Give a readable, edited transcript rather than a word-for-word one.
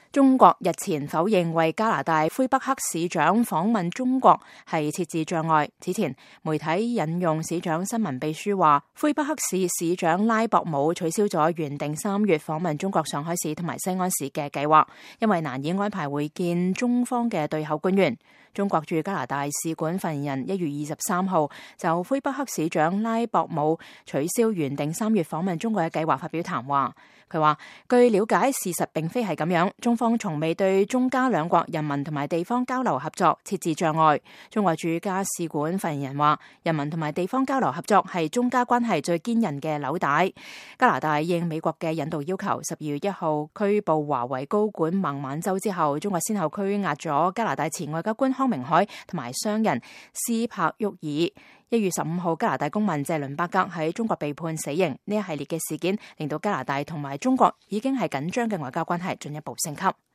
中國日前否認為加拿大魁北克市長訪問中國係設置障礙。此前，媒體引用市長新聞秘書話，魁北克市市長拉博姆取消咗原定3月訪問中國上海市同埋西安市嘅計劃，因為難以安排會見中方嘅對口官員。中國駐加拿大使館發言人1月23號就魁北克市長拉博姆取消原定3月訪問中國嘅計劃發表談話。佢話：據了解，事實並非係咁樣，中方從未對中加兩國人民同埋地方交流合作設置障礙。中國駐加使館發言人話：人民同埋地方交流合作係中加關係最堅韌嘅紐帶。加拿大應美國嘅引渡要求，12月1號拘捕華為高管孟晚舟之後，中國先後拘押咗加拿大前外交官康明凱同埋商人斯柏沃爾。1月15號，加拿大公民謝倫伯格喺中國被判死刑。呢一系列嘅事件令到加拿大同埋中國已經係緊張嘅外交關係進一步升級。